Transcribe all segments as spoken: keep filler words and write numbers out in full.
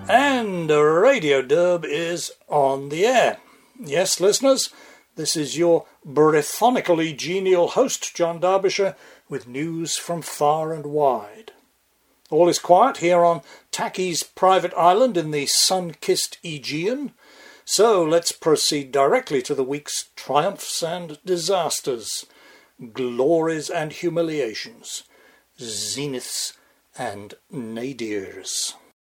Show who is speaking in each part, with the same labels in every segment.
Speaker 1: And Radio Derb is on the air. Yes, listeners, this is your briphonically genial host, John Derbyshire, with news from far and wide. All is quiet here on Tacky's private island in the sun-kissed Aegean, so let's proceed directly to the week's triumphs and disasters, glories and humiliations, zeniths and nadirs.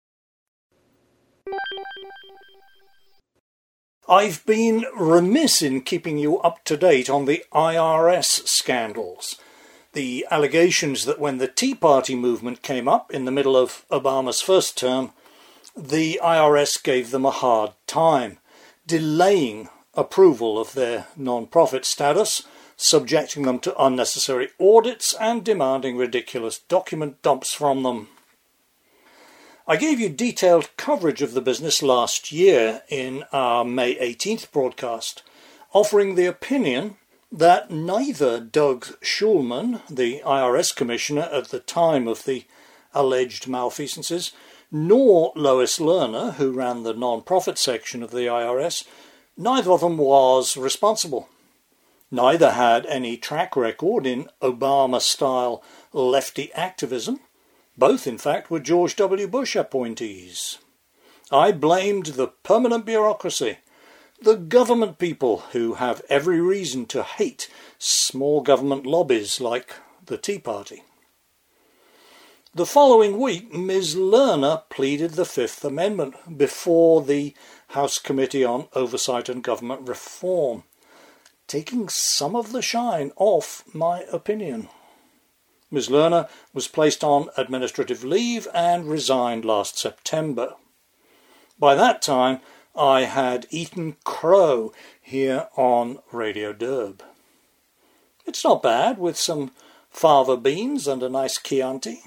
Speaker 1: I've been remiss in keeping you up to date on the I R S scandals. The allegations that when the Tea Party movement came up in the middle of Obama's first term, the I R S gave them a hard time, delaying approval of their non-profit status, subjecting them to unnecessary audits and demanding ridiculous document dumps from them. I gave you detailed coverage of the business last year in our May eighteenth broadcast, offering the opinion that neither Doug Shulman, the I R S commissioner at the time of the alleged malfeasances, nor Lois Lerner, who ran the non-profit section of the I R S, neither of them was responsible. Neither had any track record in Obama-style lefty activism. Both, in fact, were George W. Bush appointees. I blamed the permanent bureaucracy, the government people who have every reason to hate small government lobbies like the Tea Party. The following week, Miz Lerner pleaded the Fifth Amendment before the House Committee on Oversight and Government Reform, taking some of the shine off my opinion. Miz Lerner was placed on administrative leave and resigned last September. By that time, I had eaten crow here on Radio Derb. It's not bad, with some fava beans and a nice Chianti.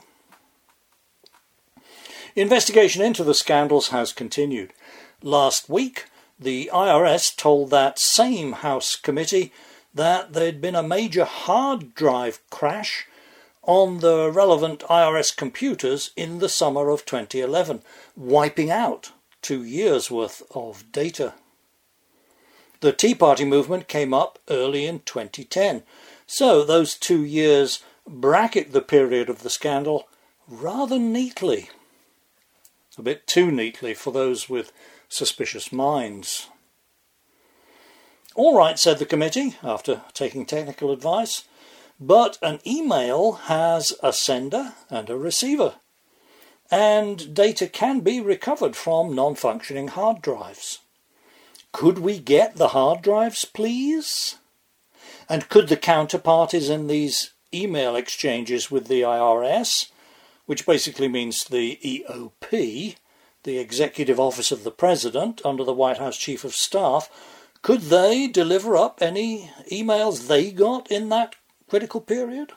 Speaker 1: Investigation into the scandals has continued. Last week, the I R S told that same House committee that there'd been a major hard drive crash on the relevant I R S computers in the summer of twenty eleven, wiping out two years' worth of data. The Tea Party movement came up early in twenty ten, so those two years bracket the period of the scandal rather neatly. A bit too neatly for those with suspicious minds. All right, said the committee, after taking technical advice, but an email has a sender and a receiver, and data can be recovered from non-functioning hard drives. Could we get the hard drives, please? And could the counterparties in these email exchanges with the I R S, which basically means the E O P, the Executive Office of the President under the White House Chief of Staff, could they deliver up any emails they got in that critical period?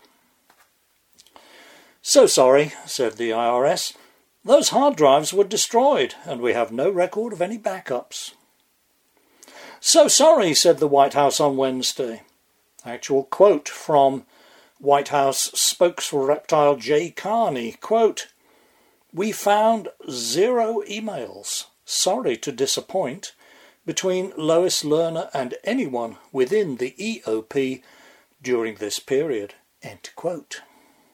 Speaker 1: So sorry, said the I R S. Those hard drives were destroyed, and we have no record of any backups. So sorry, said the White House on Wednesday. Actual quote from White House spokesreptile Jay Carney, quote, "We found zero emails, sorry to disappoint, between Lois Lerner and anyone within the E O P during this period," end quote.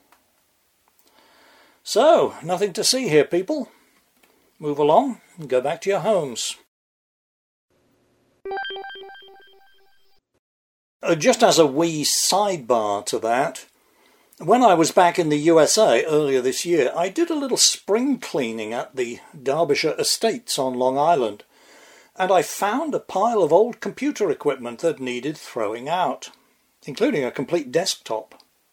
Speaker 1: So, nothing to see here, people. Move along and go back to your homes. Uh, just as a wee sidebar to that, when I was back in the U S A earlier this year, I did a little spring cleaning at the Derbyshire Estates on Long Island, and I found a pile of old computer equipment that needed throwing out, including a complete desktop.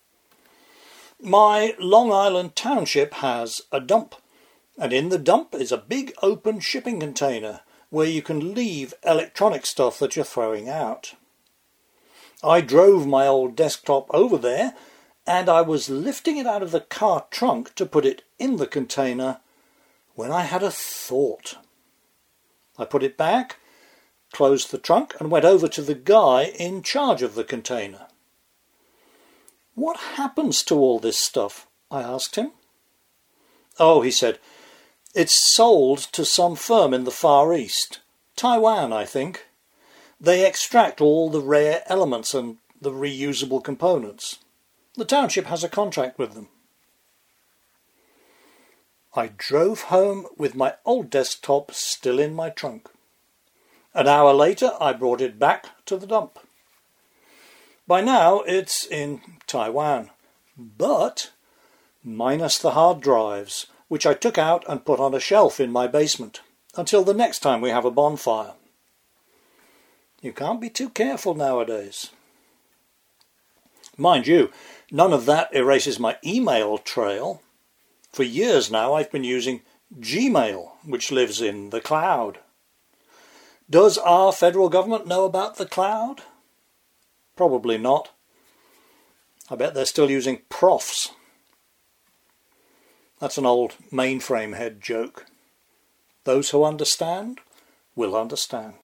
Speaker 1: My Long Island township has a dump, and in the dump is a big open shipping container where you can leave electronic stuff that you're throwing out. I drove my old desktop over there, and I was lifting it out of the car trunk to put it in the container when I had a thought. I put it back, closed the trunk, and went over to the guy in charge of the container. "What happens to all this stuff?" I asked him. "Oh," he said, It's sold to some firm in the Far East. Taiwan, I think. They extract all the rare elements and the reusable components. The township has a contract with them. I drove home with my old desktop still in my trunk. An hour later, I brought it back to the dump. By now, it's in Taiwan, but minus the hard drives, which I took out and put on a shelf in my basement, until the next time we have a bonfire. You can't be too careful nowadays. Mind you, none of that erases my email trail. For years now I've been using Gmail, which lives in the cloud. Does our federal government know about the cloud? Probably not. I bet they're still using profs. That's an old mainframe head joke. Those who understand will understand.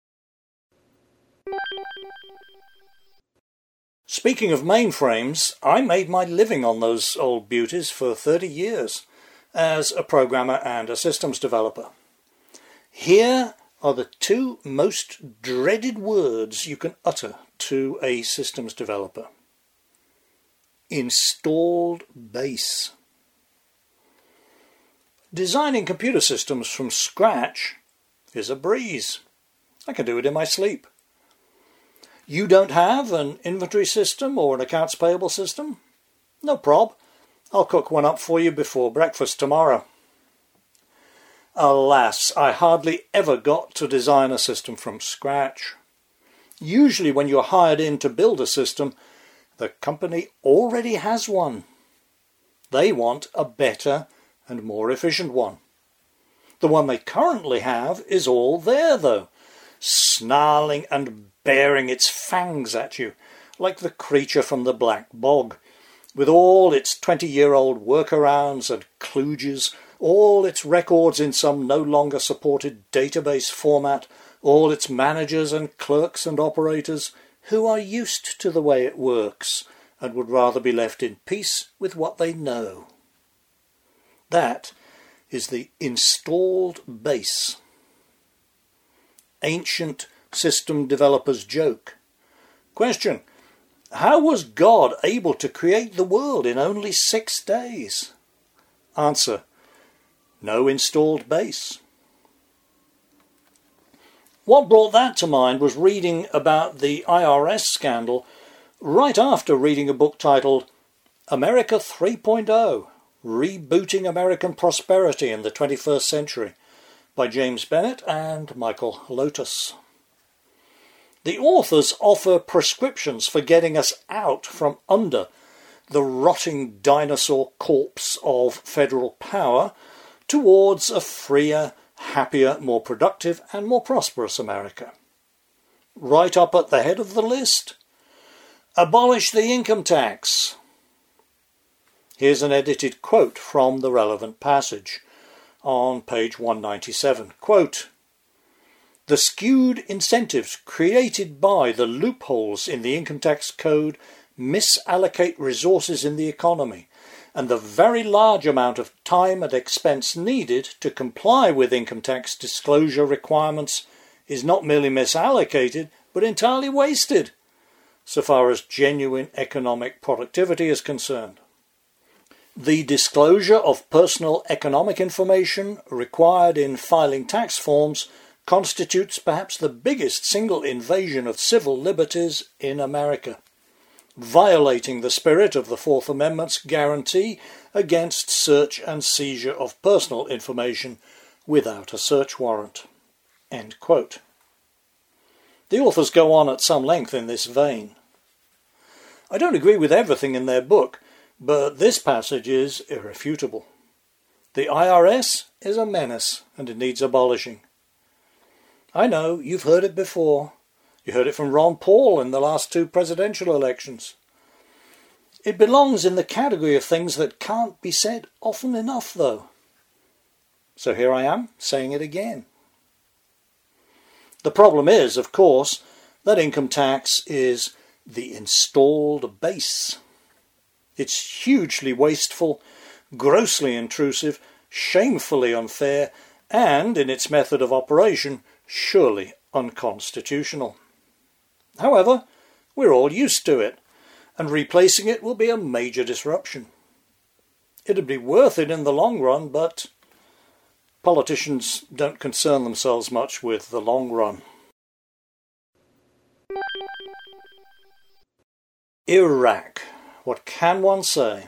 Speaker 1: Speaking of mainframes, I made my living on those old beauties for thirty years as a programmer and a systems developer. Here are the two most dreaded words you can utter to a systems developer. Installed base. Designing computer systems from scratch is a breeze. I can do it in my sleep. You don't have an inventory system or an accounts payable system? No prob. I'll cook one up for you before breakfast tomorrow. Alas, I hardly ever got to design a system from scratch. Usually when you're hired in to build a system, the company already has one. They want a better and more efficient one. The one they currently have is all there, though, snarling and baring its fangs at you, like the creature from the Black Bog, with all its twenty-year-old workarounds and kludges, all its records in some no longer supported database format, all its managers and clerks and operators who are used to the way it works and would rather be left in peace with what they know. That is the installed base. Ancient system developers joke. Question: how was God able to create the world in only six days? Answer: no installed base. What brought that to mind was reading about the I R S scandal right after reading a book titled America three point oh, Rebooting American Prosperity in the twenty-first Century by James Bennett and Michael Lotus. The authors offer prescriptions for getting us out from under the rotting dinosaur corpse of federal power towards a freer, happier, more productive and more prosperous America. Right up at the head of the list, abolish the income tax. Here's an edited quote from the relevant passage on page one ninety-seven. Quote, "The skewed incentives created by the loopholes in the income tax code misallocate resources in the economy, and the very large amount of time and expense needed to comply with income tax disclosure requirements is not merely misallocated, but entirely wasted, so far as genuine economic productivity is concerned. The disclosure of personal economic information required in filing tax forms constitutes perhaps the biggest single invasion of civil liberties in America, violating the spirit of the Fourth Amendment's guarantee against search and seizure of personal information without a search warrant." End quote. The authors go on at some length in this vein. I don't agree with everything in their book, but this passage is irrefutable. The I R S is a menace and it needs abolishing. I know, you've heard it before. You heard it from Ron Paul in the last two presidential elections. It belongs in the category of things that can't be said often enough, though. So here I am, saying it again. The problem is, of course, that income tax is the installed base. It's hugely wasteful, grossly intrusive, shamefully unfair, and, in its method of operation, surely unconstitutional. However, we're all used to it, and replacing it will be a major disruption. It'd be worth it in the long run, but politicians don't concern themselves much with the long run. Iraq. What can one say?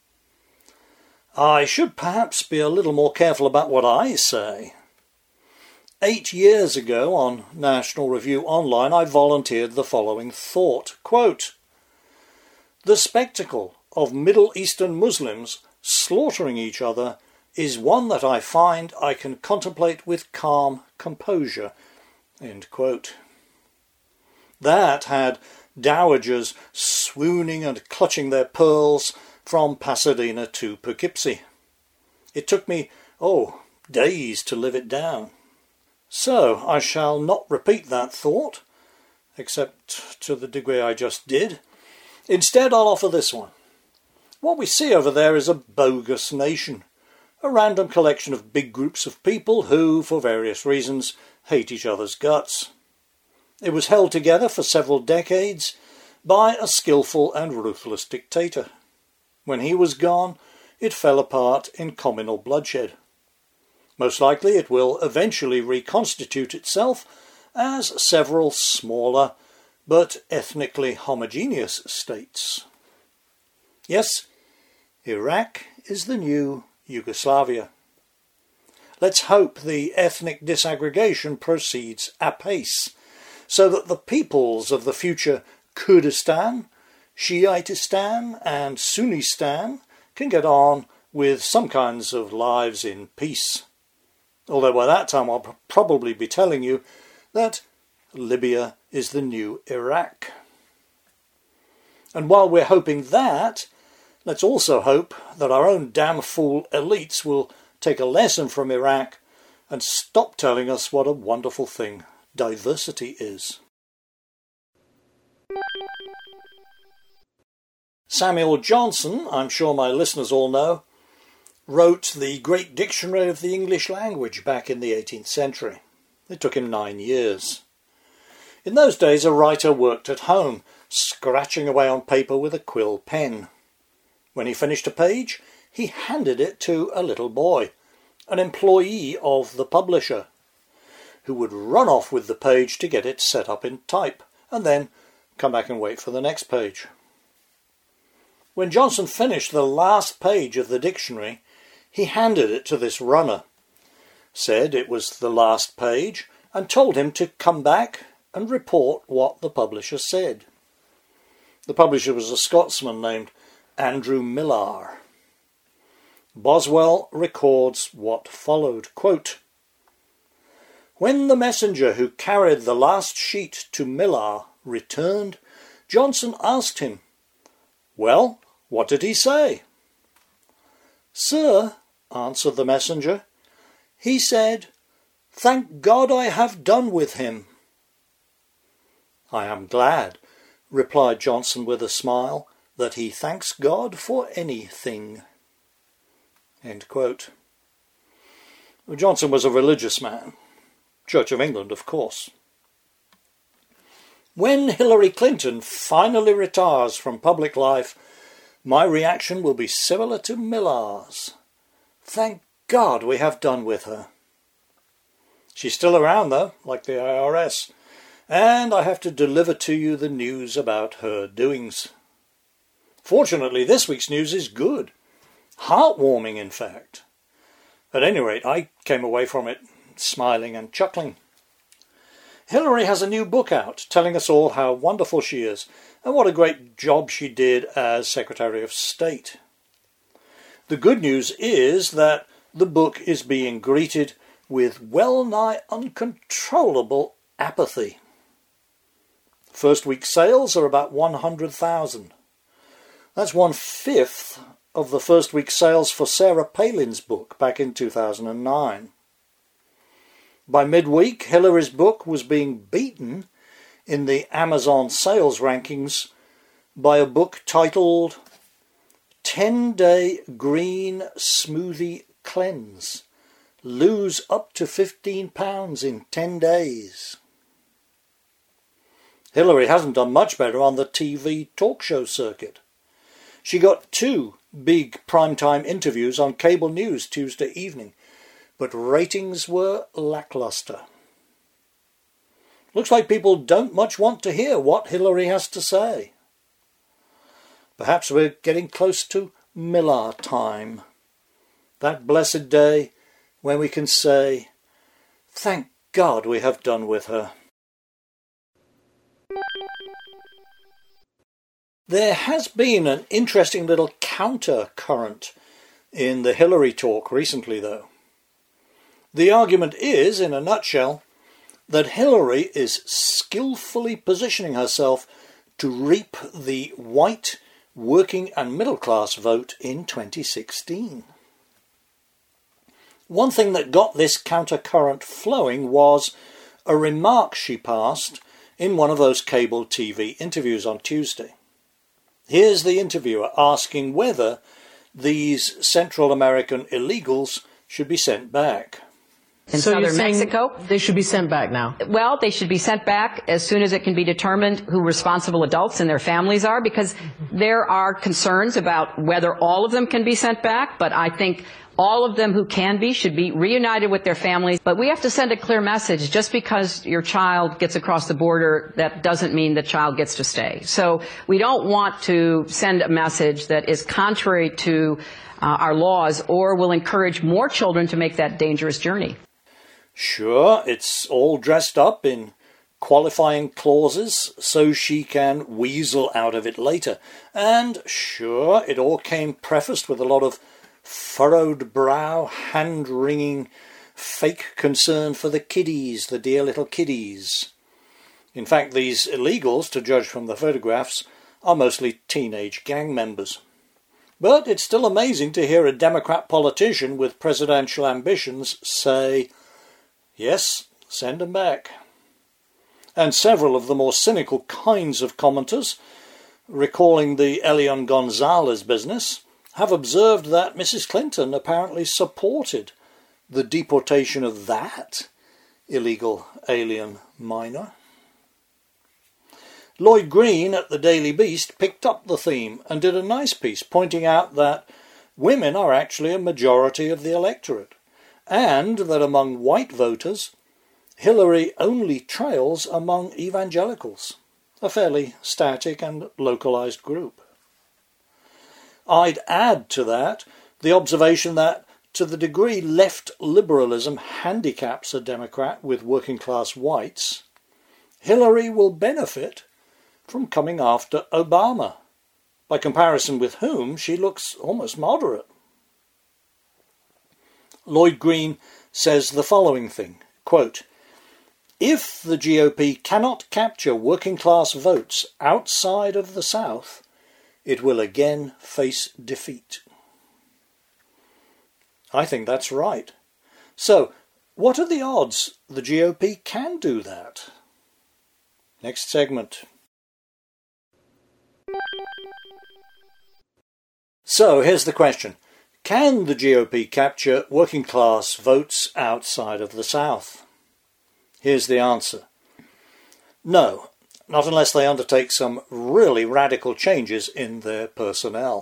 Speaker 1: I should perhaps be a little more careful about what I say. Eight years ago, on National Review Online, I volunteered the following thought, quote, "The spectacle of Middle Eastern Muslims slaughtering each other is one that I find I can contemplate with calm composure." End quote. That had dowagers swooning and clutching their pearls from Pasadena to Poughkeepsie. It took me, oh, days to live it down. So I shall not repeat that thought, except to the degree I just did. Instead, I'll offer this one. What we see over there is a bogus nation, a random collection of big groups of people who, for various reasons, hate each other's guts. It was held together for several decades by a skillful and ruthless dictator. When he was gone, it fell apart in communal bloodshed. Most likely it will eventually reconstitute itself as several smaller but ethnically homogeneous states. Yes, Iraq is the new Yugoslavia. Let's hope the ethnic disaggregation proceeds apace, so that the peoples of the future Kurdistan, Shiitistan and Sunnistan can get on with some kinds of lives in peace. Although by that time I'll probably be telling you that Libya is the new Iraq. And while we're hoping that, let's also hope that our own damn fool elites will take a lesson from Iraq and stop telling us what a wonderful thing diversity is. Samuel Johnson, I'm sure my listeners all know, wrote the Great Dictionary of the English Language back in the eighteenth century. It took him nine years. In those days, a writer worked at home, scratching away on paper with a quill pen. When he finished a page, he handed it to a little boy, an employee of the publisher, who would run off with the page to get it set up in type, and then come back and wait for the next page. When Johnson finished the last page of the dictionary, he handed it to this runner, said it was the last page, and told him to come back and report what the publisher said. The publisher was a Scotsman named Andrew Millar. Boswell records what followed, quote, "When the messenger who carried the last sheet to Millar returned, Johnson asked him, 'Well, what did he say?' 'Sir,' answered the messenger, 'he said, "Thank God I have done with him."' 'I am glad,' replied Johnson with a smile, 'that he thanks God for anything.'" End quote. Johnson was a religious man. Church of England, of course. When Hillary Clinton finally retires from public life, my reaction will be similar to Millar's. Thank God we have done with her. She's still around, though, like the I R S, and I have to deliver to you the news about her doings. Fortunately, this week's news is good. Heartwarming, in fact. At any rate, I came away from it smiling and chuckling. Hillary has a new book out telling us all how wonderful she is and what a great job she did as Secretary of State. The good news is that the book is being greeted with well-nigh uncontrollable apathy. First week sales are about one hundred thousand. That's one-fifth of the first week sales for Sarah Palin's book back in two thousand nine. By midweek, Hillary's book was being beaten in the Amazon sales rankings by a book titled ten-Day Green Smoothie cleanse. Lose up to fifteen pounds in ten days. Hillary hasn't done much better on the T V talk show circuit. She got two big primetime interviews on cable news Tuesday evening, but ratings were lackluster. Looks like people don't much want to hear what Hillary has to say. Perhaps we're getting close to Millar time. That blessed day when we can say, thank God we have done with her. There has been an interesting little counter-current in the Hillary talk recently, though. The argument is, in a nutshell, that Hillary is skillfully positioning herself to reap the white working and middle-class vote in twenty sixteen. One thing that got this counter-current flowing was a remark she passed in one of those cable T V interviews on Tuesday. Here's the interviewer asking whether these Central American illegals should be sent back.
Speaker 2: In
Speaker 3: so
Speaker 2: southern Mexico.
Speaker 3: They should be sent back now.
Speaker 2: Well, they should be sent back as soon as it can be determined who responsible adults and their families are, because there are concerns about whether all of them can be sent back, but I think all of them who can be should be reunited with their families. But we have to send a clear message. Just because your child gets across the border, that doesn't mean the child gets to stay. So we don't want to send a message that is contrary to uh, our laws or will encourage more children to make that dangerous journey.
Speaker 1: Sure, it's all dressed up in qualifying clauses so she can weasel out of it later. And sure, it all came prefaced with a lot of furrowed brow, hand-wringing, fake concern for the kiddies, the dear little kiddies. In fact, these illegals, to judge from the photographs, are mostly teenage gang members. But it's still amazing to hear a Democrat politician with presidential ambitions say, yes, send them back. And several of the more cynical kinds of commenters, recalling the Elian Gonzalez business, have observed that Missus Clinton apparently supported the deportation of that illegal alien minor. Lloyd Green at the Daily Beast picked up the theme and did a nice piece pointing out that women are actually a majority of the electorate, and that among white voters, Hillary only trails among evangelicals, a fairly static and localized group. I'd add to that the observation that, to the degree left liberalism handicaps a Democrat with working-class whites, Hillary will benefit from coming after Obama, by comparison with whom she looks almost moderate. Lloyd Green says the following thing, quote, if the G O P cannot capture working-class votes outside of the South, it will again face defeat. I think that's right. So, what are the odds the G O P can do that? Next segment. So, here's the question. Can the G O P capture working-class votes outside of the South? Here's the answer. No. Not unless they undertake some really radical changes in their personnel.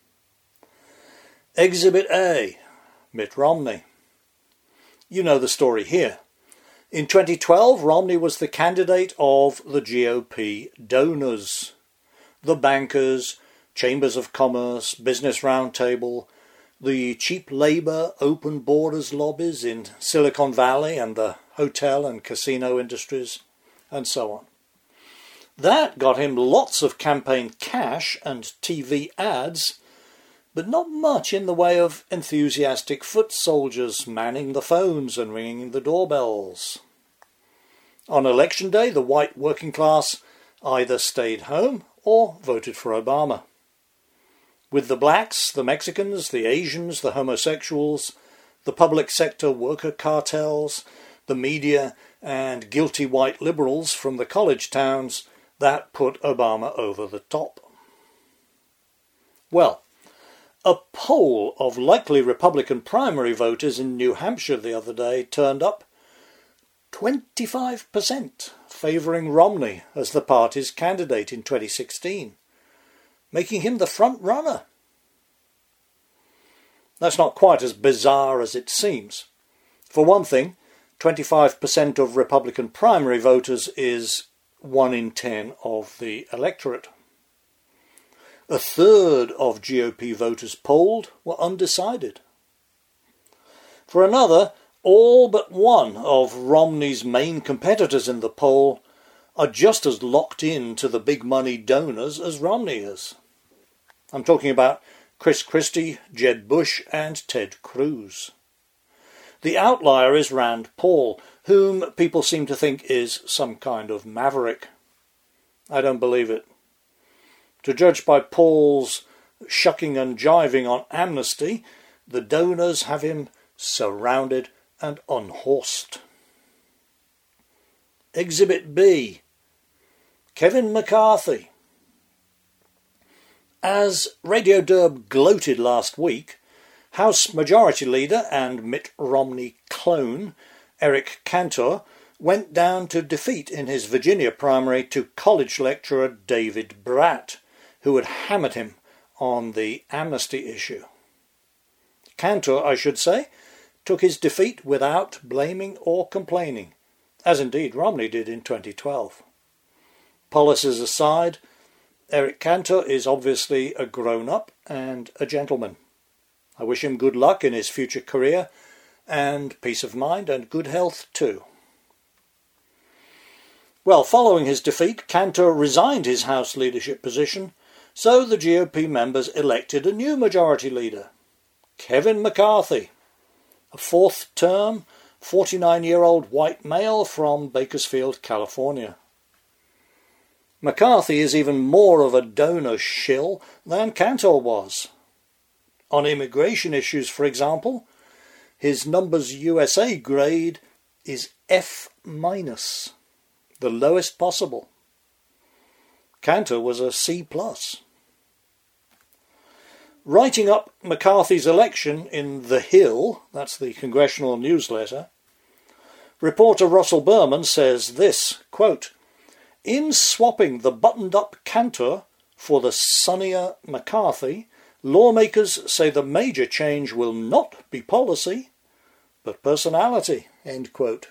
Speaker 1: Exhibit A, Mitt Romney. You know the story here. In twenty twelve, Romney was the candidate of the G O P donors, the bankers, chambers of commerce, business roundtable, the cheap labour, open borders lobbies in Silicon Valley and the hotel and casino industries, and so on. That got him lots of campaign cash and T V ads, but not much in the way of enthusiastic foot soldiers manning the phones and ringing the doorbells. On election day, the white working class either stayed home or voted for Obama. With the blacks, the Mexicans, the Asians, the homosexuals, the public sector worker cartels, the media, and guilty white liberals from the college towns, that put Obama over the top. Well, A poll of likely Republican primary voters in New Hampshire the other day turned up twenty-five percent favouring Romney as the party's candidate in twenty sixteen, making him the front runner. That's not quite as bizarre as it seems. For one thing, twenty-five percent of Republican primary voters is one in ten of the electorate. A third of G O P voters polled were undecided. For another, all but one of Romney's main competitors in the poll are just as locked in to the big money donors as Romney is. I'm talking about Chris Christie, Jeb Bush and Ted Cruz. The outlier is Rand Paul, whom people seem to think is some kind of maverick. I don't believe it. To judge by Paul's shucking and jiving on amnesty, the donors have him surrounded and unhorsed. Exhibit B. Kevin McCarthy. As Radio Derb gloated last week, House Majority Leader and Mitt Romney clone Eric Cantor went down to defeat in his Virginia primary to college lecturer David Brat, who had hammered him on the amnesty issue. Cantor, I should say, took his defeat without blaming or complaining, as indeed Romney did in twenty twelve. Policies aside, Eric Cantor is obviously a grown-up and a gentleman. I wish him good luck in his future career, and peace of mind and good health too. Well, following his defeat, Cantor resigned his House leadership position, so the G O P members elected a new majority leader, Kevin McCarthy, a fourth-term, forty-nine-year-old white male from Bakersfield, California. McCarthy is even more of a donor shill than Cantor was. On immigration issues, for example, his Numbers U S A grade is F minus, the lowest possible. Cantor was a C plus. Writing up McCarthy's election in The Hill, that's the congressional newsletter, reporter Russell Berman says this, quote, "In swapping the buttoned-up Cantor for the sunnier McCarthy, lawmakers say the major change will not be policy, but personality," end quote.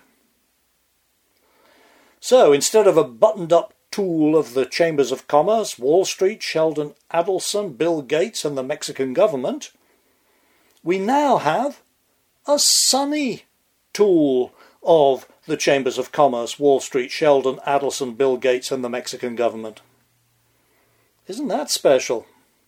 Speaker 1: So, instead of a buttoned-up tool of the Chambers of Commerce, Wall Street, Sheldon Adelson, Bill Gates and the Mexican government, we now have a sunny tool of the Chambers of Commerce, Wall Street, Sheldon Adelson, Bill Gates and the Mexican government. Isn't that special?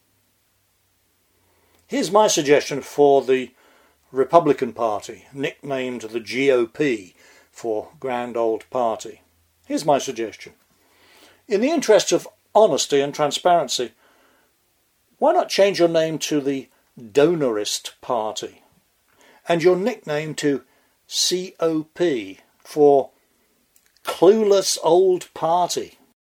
Speaker 1: Here's my suggestion for the Republican Party, nicknamed the G O P for Grand Old Party. Here's my suggestion. In the interest of honesty and transparency, why not change your name to the Donorist Party and your nickname to C O P for Clueless Old Party?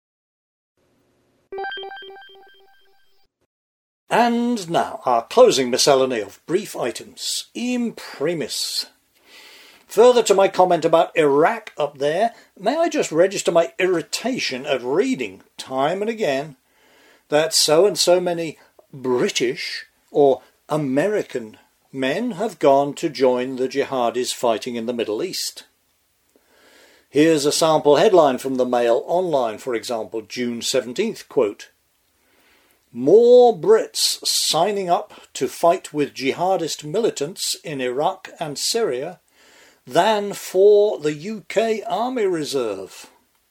Speaker 1: And now our closing miscellany of brief items. Imprimis. Further to my comment about Iraq up there, may I just register my irritation at reading, time and again, that so and so many British or American men have gone to join the jihadis fighting in the Middle East. Here's a sample headline from the Mail Online, for example, June seventeenth, quote, "More Brits signing up to fight with jihadist militants in Iraq and Syria than for the U K Army Reserve."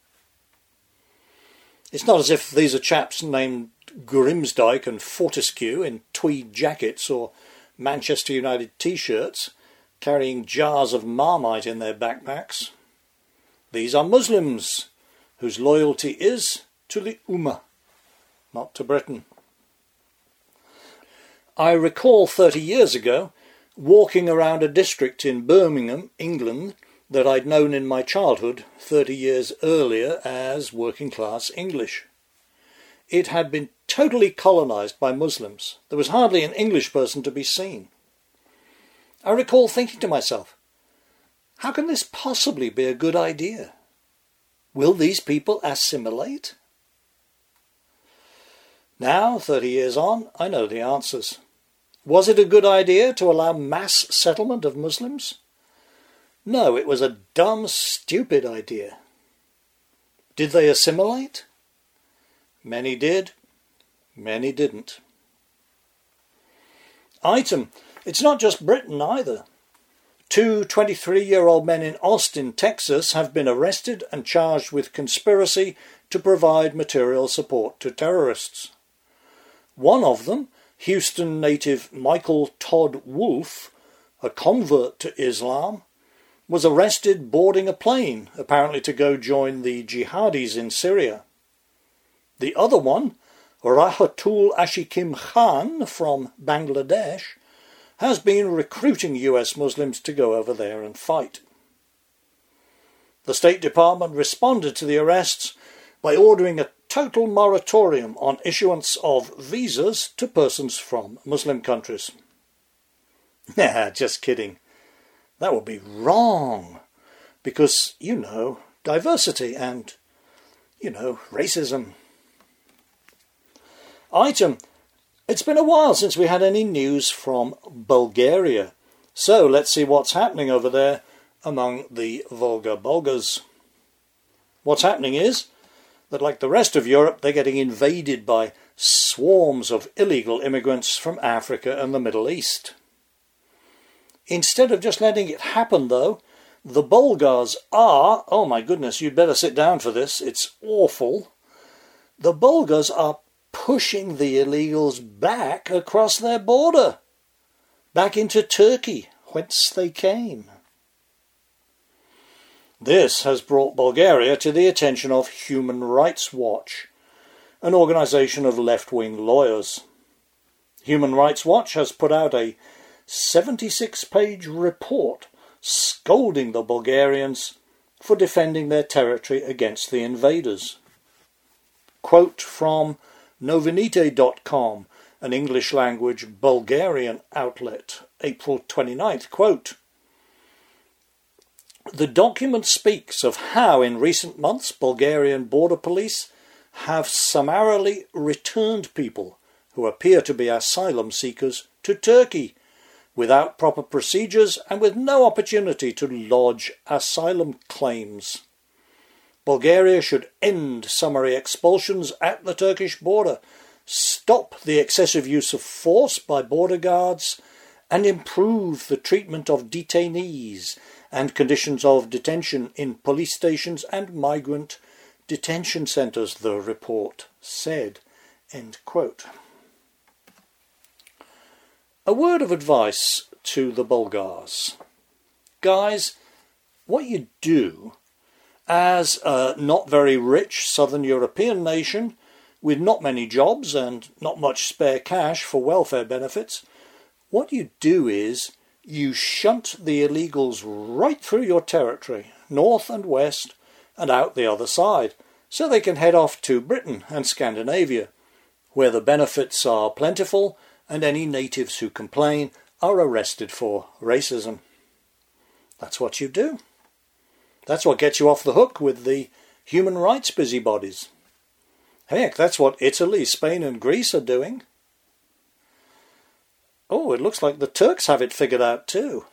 Speaker 1: It's not as if these are chaps named Grimsdyke and Fortescue in tweed jackets or Manchester United t-shirts carrying jars of Marmite in their backpacks. These are Muslims whose loyalty is to the Ummah, not to Britain. I recall thirty years ago walking around a district in Birmingham, England, that I'd known in my childhood thirty years earlier as working-class English. It had been totally colonised by Muslims. There was hardly an English person to be seen. I recall thinking to myself, how can this possibly be a good idea? Will these people assimilate? Now, thirty years on, I know the answers. Was it a good idea to allow mass settlement of Muslims? No, it was a dumb, stupid idea. Did they assimilate? Many did, many didn't. Item, it's not just Britain either. Two twenty-three-year-old men in Austin, Texas have been arrested and charged with conspiracy to provide material support to terrorists. One of them, Houston native Michael Todd Wolf, a convert to Islam, was arrested boarding a plane, apparently to go join the jihadis in Syria. The other one, Rahatul Ashikim Khan from Bangladesh, has been recruiting U S Muslims to go over there and fight. The State Department responded to the arrests by ordering a total moratorium on issuance of visas to persons from Muslim countries. Nah, just kidding. That would be wrong, because, you know, diversity and, you know, racism. Item, it's been a while since we had any news from Bulgaria, so let's see what's happening over there among the Volga Bulgars. What's happening is that, like the rest of Europe, they're getting invaded by swarms of illegal immigrants from Africa and the Middle East. Instead of just letting it happen, though, the Bulgars are, oh my goodness, you'd better sit down for this, it's awful, the Bulgars are pushing the illegals back across their border, back into Turkey, whence they came. This has brought Bulgaria to the attention of Human Rights Watch, an organisation of left-wing lawyers. Human Rights Watch has put out a seventy-six page report scolding the Bulgarians for defending their territory against the invaders. Quote from Novinite dot com, an English-language Bulgarian outlet, April twenty-ninth, quote, the document speaks of how in recent months Bulgarian border police have summarily returned people who appear to be asylum seekers to Turkey without proper procedures and with no opportunity to lodge asylum claims. Bulgaria should end summary expulsions at the Turkish border, stop the excessive use of force by border guards, and improve the treatment of detainees and conditions of detention in police stations and migrant detention centres, the report said. End quote. A word of advice to the Bulgars. Guys, what you do as a not very rich southern European nation with not many jobs and not much spare cash for welfare benefits, what you do is you shunt the illegals right through your territory, north and west, and out the other side, so they can head off to Britain and Scandinavia, where the benefits are plentiful and any natives who complain are arrested for racism. That's what you do. That's what gets you off the hook with the human rights busybodies. Heck, that's what Italy, Spain and Greece are doing. Oh, it looks like the Turks have it figured out too.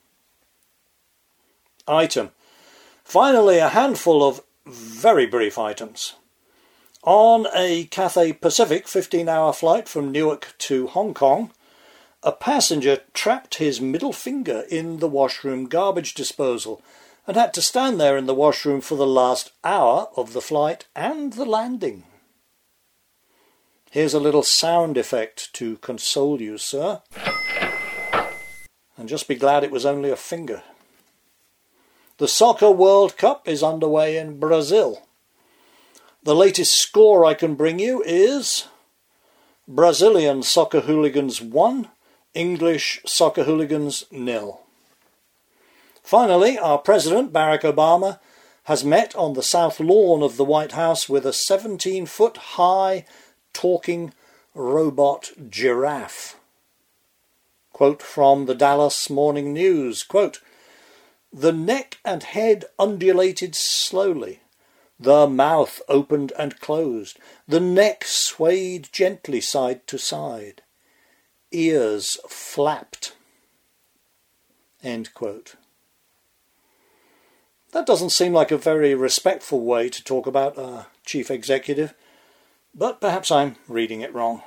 Speaker 1: Item. Finally, a handful of very brief items. On a Cathay Pacific fifteen hour flight from Newark to Hong Kong, a passenger trapped his middle finger in the washroom garbage disposal and had to stand there in the washroom for the last hour of the flight and the landing. Here's a little sound effect to console you, sir. And just be glad it was only a finger. The Soccer World Cup is underway in Brazil. The latest score I can bring you is Brazilian soccer hooligans one, English soccer hooligans nil. Finally, our President, Barack Obama, has met on the south lawn of the White House with a seventeen foot high talking robot giraffe. Quote from the Dallas Morning News, quote, "The neck and head undulated slowly. The mouth opened and closed. The neck swayed gently side to side. Ears flapped." End quote. That doesn't seem like a very respectful way to talk about a chief executive, but perhaps I'm reading it wrong.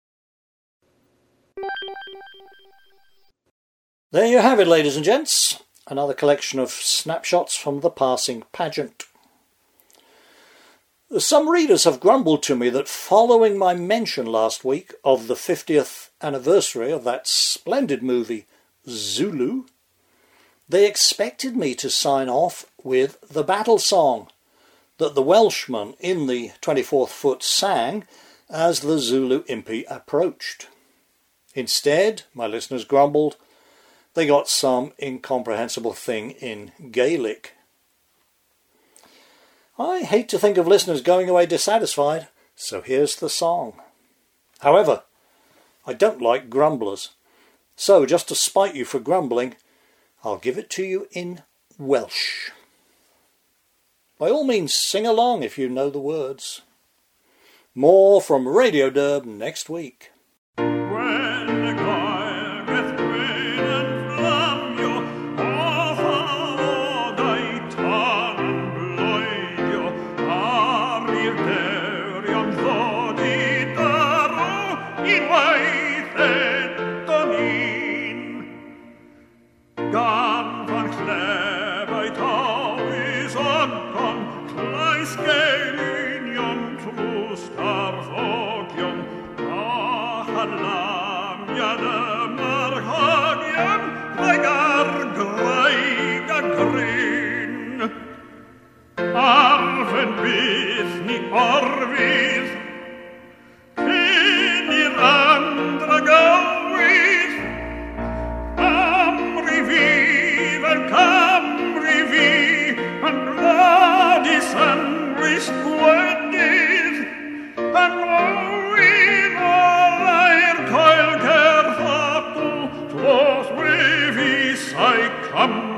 Speaker 1: There you have it, ladies and gents. Another collection of snapshots from the passing pageant. Some readers have grumbled to me that following my mention last week of the fiftieth anniversary of that splendid movie Zulu, they expected me to sign off with the battle song that the Welshman in the twenty-fourth foot sang as the Zulu impi approached. Instead, my listeners grumbled, they got some incomprehensible thing in Gaelic. I hate to think of listeners going away dissatisfied, so here's the song. However, I don't like grumblers, so just to spite you for grumbling, I'll give it to you in Welsh. By all means, sing along if you know the words. More from Radio Derb next week.
Speaker 3: Arfen bydd ni orfydd, cyn i'r andra gywyd, amri fi fel Camri fi, yn radis yn wisgwedydd, yn rwy'n olau'r coel cerdd atw, tlos wyfi sa'i Camri.